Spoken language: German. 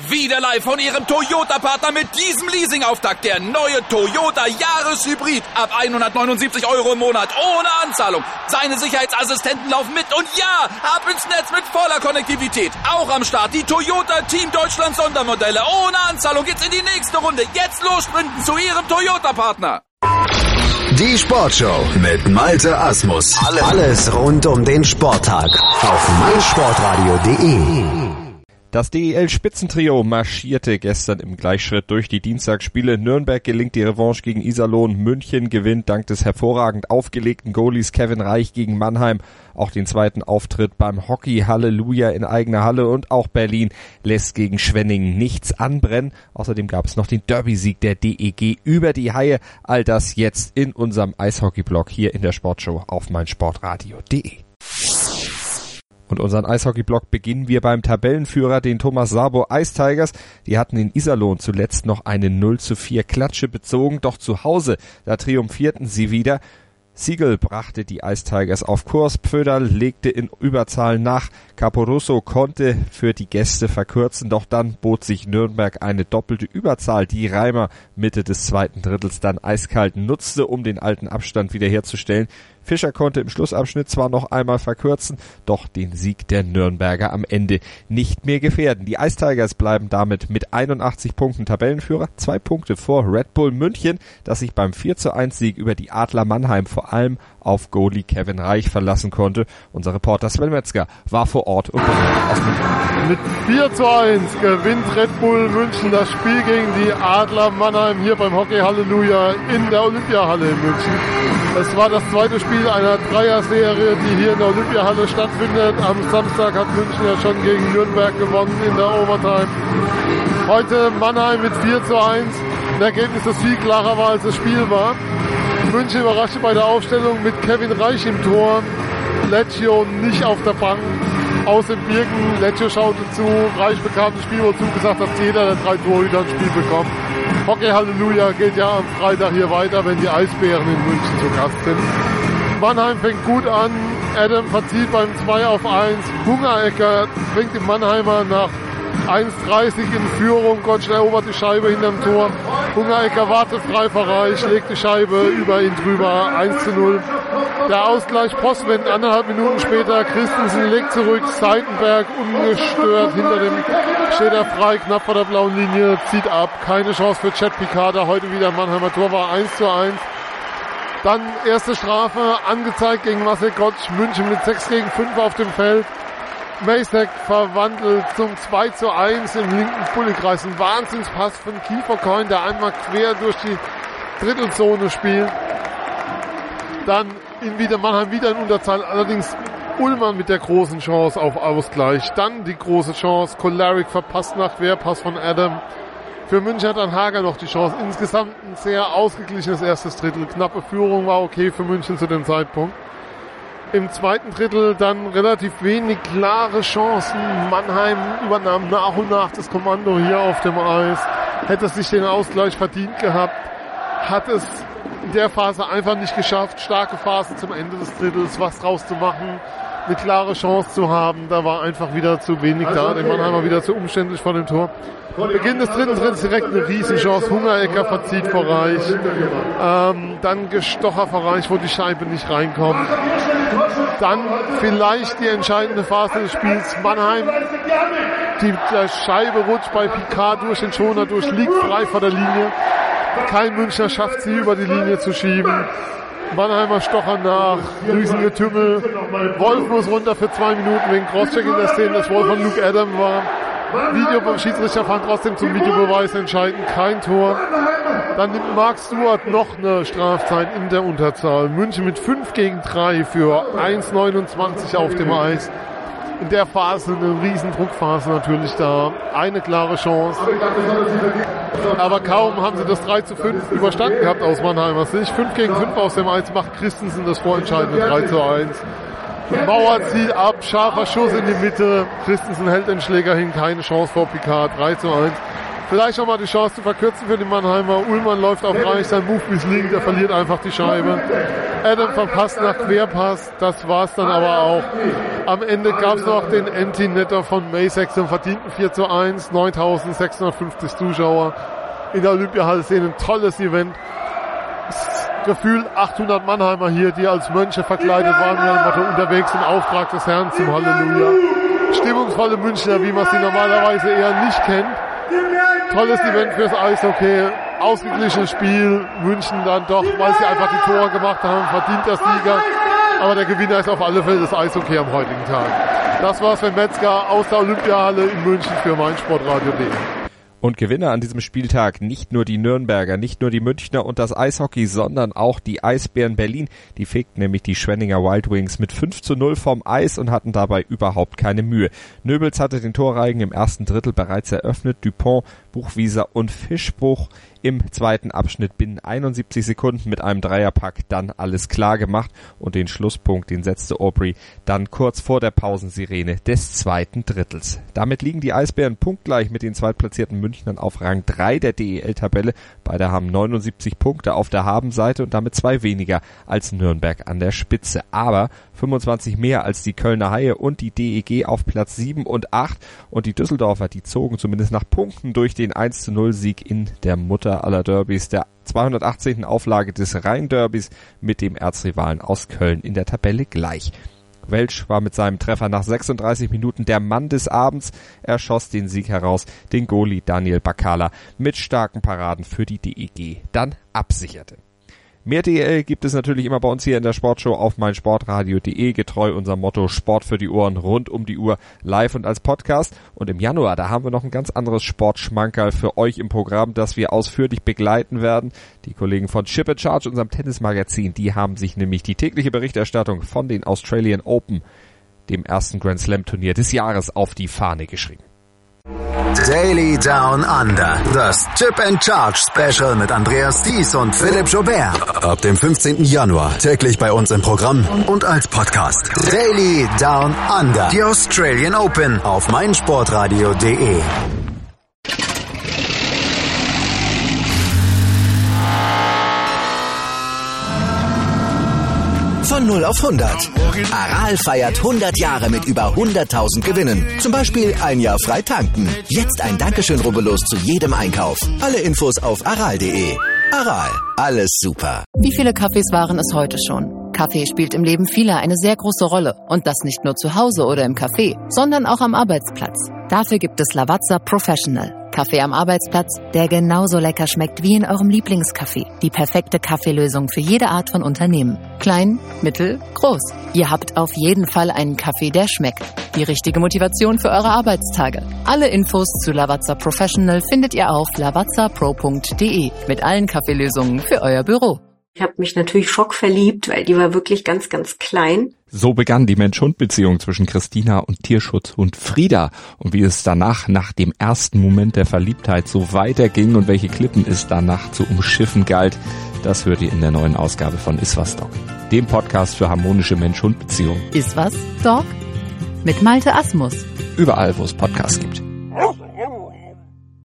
Wieder live von Ihrem Toyota-Partner mit diesem Leasing-Auftakt. Der neue Toyota Jahreshybrid. Ab 179 € im Monat. Ohne Anzahlung. Seine Sicherheitsassistenten laufen mit. Und ja, ab ins Netz mit voller Konnektivität. Auch am Start die Toyota Team Deutschland Sondermodelle. Ohne Anzahlung geht's in die nächste Runde. Jetzt los sprinten zu Ihrem Toyota-Partner. Die Sportshow mit Malte Asmus. Alles rund um den Sporttag auf meinsportradio.de. Das DEL-Spitzentrio marschierte gestern im Gleichschritt durch die Dienstagsspiele. Nürnberg gelingt die Revanche gegen Iserlohn. München gewinnt dank des hervorragend aufgelegten Goalies Kevin Reich gegen Mannheim auch den zweiten Auftritt beim Hockey Halleluja in eigener Halle. Und auch Berlin lässt gegen Schwenningen nichts anbrennen. Außerdem gab es noch den Derby-Sieg der DEG über die Haie. All das jetzt in unserem Eishockey-Blog hier in der Sportshow auf meinsportradio.de. Und unseren Eishockey-Blog beginnen wir beim Tabellenführer, den Thomas Sabo Ice Tigers. Die hatten in Iserlohn zuletzt noch eine 0:4 Klatsche bezogen, doch zu Hause, da triumphierten sie wieder. Siegel brachte die Ice Tigers auf Kurs, Pföderl legte in Überzahl nach, Caporusso konnte für die Gäste verkürzen, doch dann bot sich Nürnberg eine doppelte Überzahl, die Reimer Mitte des zweiten Drittels dann eiskalt nutzte, um den alten Abstand wiederherzustellen. Fischer konnte im Schlussabschnitt zwar noch einmal verkürzen, doch den Sieg der Nürnberger am Ende nicht mehr gefährden. Die Ice Tigers bleiben damit mit 81 Punkten Tabellenführer, 2 Punkte vor Red Bull München, das sich beim 4:1 Sieg über die Adler Mannheim vor allem auf Goalie Kevin Reich verlassen konnte. Unser Reporter Sven Metzger war vor Ort und berichtet aus München. Mit 4:1 gewinnt Red Bull München das Spiel gegen die Adler Mannheim hier beim Hockey Halleluja in der Olympiahalle in München. Es war das zweite Spiel einer Dreier-Serie, die hier in der Olympiahalle stattfindet. Am Samstag hat München ja schon gegen Nürnberg gewonnen in der Overtime. Heute Mannheim mit 4:1. Ein Ergebnis, das viel klarer war, als das Spiel war. München überraschte bei der Aufstellung mit Kevin Reich im Tor. Leccio nicht auf der Bank. Aus den Birken. Leccio schaute zu. Reich bekam das Spiel wohl zugesagt, dass jeder der 3 Torhüter ein Spiel bekommt. Hockey Halleluja geht ja am Freitag hier weiter, wenn die Eisbären in München zu Gast sind. Mannheim fängt gut an. Adam verzieht beim 2:1. Hungerecker bringt die Mannheimer nach 1:30 in Führung. Gottsch erobert die Scheibe hinterm Tor. Hungerecker wartet frei vor Reich, legt die Scheibe über ihn drüber. 1:0. Der Ausgleich Postwend 1,5 Minuten später. Christensen legt zurück. Seitenberg ungestört. Hinter dem steht er frei, knapp vor der blauen Linie. Zieht ab. Keine Chance für Chad Picard. Heute wieder Mannheimer Tor war 1:1. Dann erste Strafe angezeigt gegen Marcel Gottsch. München mit 6:5 auf dem Feld. Macek verwandelt zum 2:1 im linken Bullikreis. Ein Wahnsinnspass von Kiefercoin, der einmal quer durch die Drittelzone spielt. Dann wieder Mannheim wieder in Unterzahl. Allerdings Ullmann mit der großen Chance auf Ausgleich. Dann die große Chance. Kolarek verpasst nach Querpass von Adam. Für München hat dann Hager noch die Chance. Insgesamt ein sehr ausgeglichenes erstes Drittel. Knappe Führung war okay für München zu dem Zeitpunkt. Im zweiten Drittel dann relativ wenig klare Chancen. Mannheim übernahm nach und nach das Kommando hier auf dem Eis. Hätte sich den Ausgleich verdient gehabt. Hat es in der Phase einfach nicht geschafft. Starke Phase zum Ende des Drittels, was draus zu machen. Eine klare Chance zu haben. Da war einfach wieder zu wenig da. Der Mannheimer wieder zu umständlich vor dem Tor. Beginn des dritten Drittels direkt eine Riesenchance. Hungerecker verzieht vor Reich. Dann Gestocher vor Reich, wo die Scheibe nicht reinkommt. Dann vielleicht die entscheidende Phase des Spiels. Mannheim, die Scheibe rutscht bei Picard durch den Schoner durch, liegt frei vor der Linie. Kein Münchner schafft sie über die Linie zu schieben. Mannheimer stochern nach, Riesengetümmel. Wolf muss runter für 2 Minuten wegen Crosscheck in der Szene, das wohl von Luke Adam war. Schiedsrichter fand trotzdem zum Videobeweis entscheidend, kein Tor. Dann nimmt Mark Stewart noch eine Strafzeit in der Unterzahl. München mit 5:3 für 1:29 auf dem Eis. In der Phase eine riesen Druckphase natürlich da. Eine klare Chance. Aber kaum haben sie das 3:5 überstanden gehabt aus Mannheimer Sicht. 5:5 aus dem Eis macht Christensen das vorentscheidende 3:1. Mauer zieht ab, scharfer Schuss in die Mitte. Christensen hält den Schläger hin, keine Chance vor Picard. 3:1. Vielleicht nochmal die Chance zu verkürzen für die Mannheimer. Ullmann läuft auch gar nicht sein Move misslingt, er verliert einfach die Scheibe. Adam verpasst nach Querpass, das war's dann aber auch. Am Ende gab's noch den Anti-Netter von Maysex im verdienten 4:1, 9.650 Zuschauer. In der Olympiahalle sehen ein tolles Event. Gefühlt 800 Mannheimer hier, die als Mönche verkleidet waren, mit dem Motto unterwegs im Auftrag des Herrn zum Halleluja. Stimmungsvolle Münchner, wie man sie normalerweise eher nicht kennt. Tolles Event fürs Eishockey, ausgeglichenes Spiel, München dann doch, weil sie einfach die Tore gemacht haben, verdienter Sieger. Aber der Gewinner ist auf alle Fälle das Eishockey am heutigen Tag. Das war Sven Metzger aus der Olympiahalle in München für meinsportradio.de. Und Gewinner an diesem Spieltag nicht nur die Nürnberger, nicht nur die Münchner und das Eishockey, sondern auch die Eisbären Berlin. Die fegten nämlich die Schwenninger Wild Wings mit 5:0 vom Eis und hatten dabei überhaupt keine Mühe. Nöbels hatte den Torreigen im ersten Drittel bereits eröffnet. Dupont, Buchwieser und Fischbruch im zweiten Abschnitt binnen 71 Sekunden mit einem Dreierpack dann alles klar gemacht und den Schlusspunkt, den setzte Aubry dann kurz vor der Pausensirene des zweiten Drittels. Damit liegen die Eisbären punktgleich mit den zweitplatzierten Münchnern auf Rang 3 der DEL-Tabelle. Beide haben 79 Punkte auf der Habenseite und damit 2 weniger als Nürnberg an der Spitze. Aber 25 mehr als die Kölner Haie und die DEG auf Platz 7 und 8. Und die Düsseldorfer, die zogen zumindest nach Punkten durch den 1:0-Sieg in der Mutter aller Derbys, der 218. Auflage des Rhein-Derbys mit dem Erzrivalen aus Köln in der Tabelle gleich. Welsch war mit seinem Treffer nach 36 Minuten der Mann des Abends. Er schoss den Sieg heraus, den Goalie Daniel Bakala mit starken Paraden für die DEG dann absicherte. Mehr DEL gibt es natürlich immer bei uns hier in der Sportshow auf meinsportradio.de, getreu unserem Motto Sport für die Ohren, rund um die Uhr, live und als Podcast. Und im Januar, da haben wir noch ein ganz anderes Sportschmankerl für euch im Programm, das wir ausführlich begleiten werden. Die Kollegen von Chip and Charge, unserem Tennismagazin, die haben sich nämlich die tägliche Berichterstattung von den Australian Open, dem ersten Grand Slam Turnier des Jahres, auf die Fahne geschrieben. Daily Down Under. Das Chip and Charge Special mit Andreas Thies und Philipp Joubert. Ab dem 15. Januar täglich bei uns im Programm und als Podcast. Daily Down Under. Die Australian Open auf meinsportradio.de. Von 0 auf 100. Aral feiert 100 Jahre mit über 100.000 Gewinnen. Zum Beispiel ein Jahr frei tanken. Jetzt ein Dankeschön, rubbellos zu jedem Einkauf. Alle Infos auf aral.de. Aral, alles super. Wie viele Kaffees waren es heute schon? Kaffee spielt im Leben vieler eine sehr große Rolle. Und das nicht nur zu Hause oder im Café, sondern auch am Arbeitsplatz. Dafür gibt es Lavazza Professional. Kaffee am Arbeitsplatz, der genauso lecker schmeckt wie in eurem Lieblingscafé. Die perfekte Kaffeelösung für jede Art von Unternehmen. Klein, mittel, groß. Ihr habt auf jeden Fall einen Kaffee, der schmeckt. Die richtige Motivation für eure Arbeitstage. Alle Infos zu Lavazza Professional findet ihr auf lavazzapro.de mit allen Kaffeelösungen für euer Büro. Ich habe mich natürlich schockverliebt, weil die war wirklich ganz, ganz klein. So begann die Mensch-Hund-Beziehung zwischen Christina und Tierschutzhund Frieda. Und wie es danach, nach dem ersten Moment der Verliebtheit, so weiterging und welche Klippen es danach zu umschiffen galt, das hört ihr in der neuen Ausgabe von Iswas Dog, dem Podcast für harmonische Mensch-Hund-Beziehungen. Iswas Dog? Mit Malte Asmus. Überall, wo es Podcasts gibt.